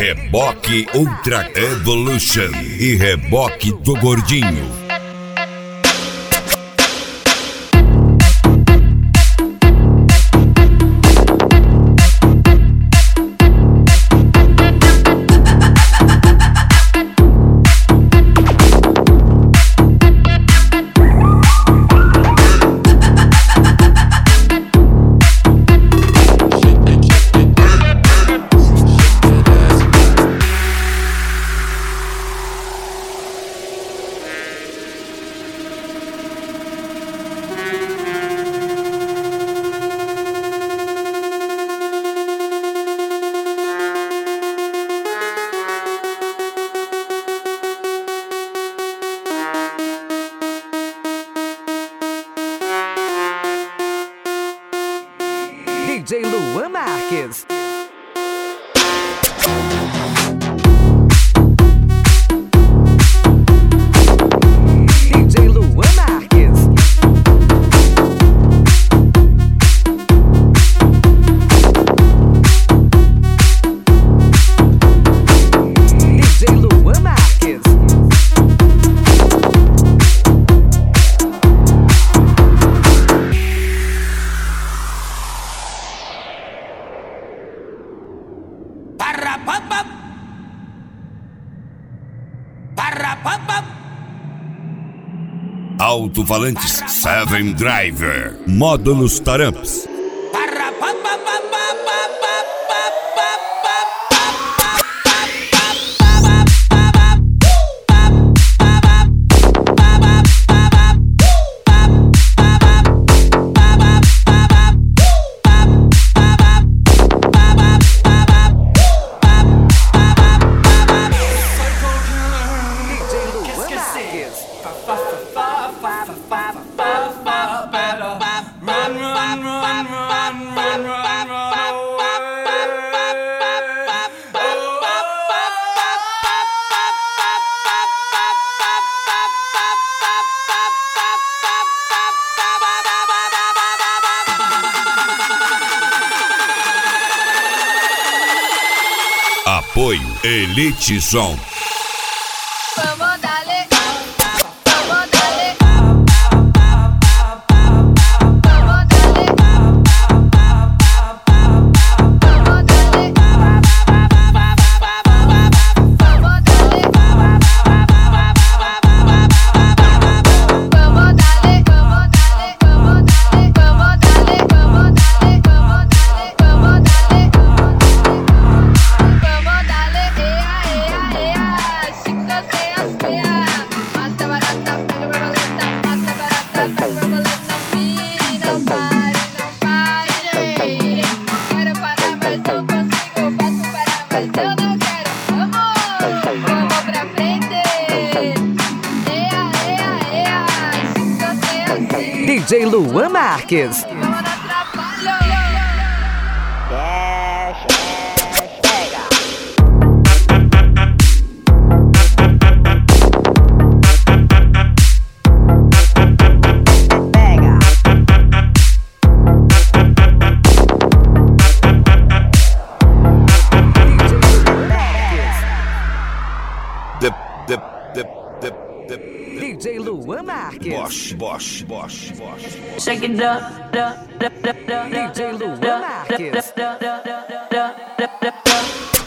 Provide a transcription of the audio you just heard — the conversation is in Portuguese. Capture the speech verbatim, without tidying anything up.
Reboque Ultra Evolution e reboque do Gordinho. D J Luan Marques. D J Luan Marques. D J Luan Marques. Alto-falantes Seven Driver, módulos Taramps. Apoio Elite Som. Vamos dale, vamos dale, vamos D J Luan Marques. D J Luan Marques. Bosch, Bosch, Bosch, Bosch. Shake it up, up, up, up, up. D J Luan Marques. Up, up, up, up, up, up, up.